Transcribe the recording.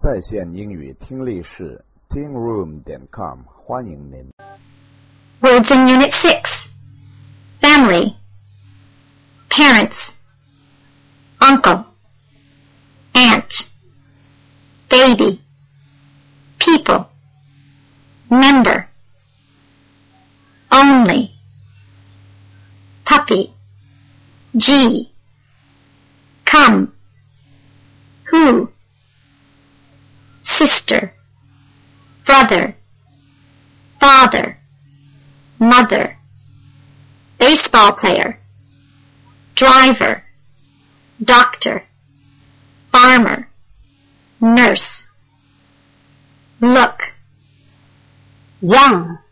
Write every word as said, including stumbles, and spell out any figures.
在线英语听力室 teen room 点 com 欢迎您。 Words in Unit six. Family. Parents. Uncle. Aunt. Baby. People. Member. Only. Puppy. G. Come. Who. Sister. Brother. Father. Mother. Baseball player. Driver. Doctor. Farmer. Nurse. Look. Young.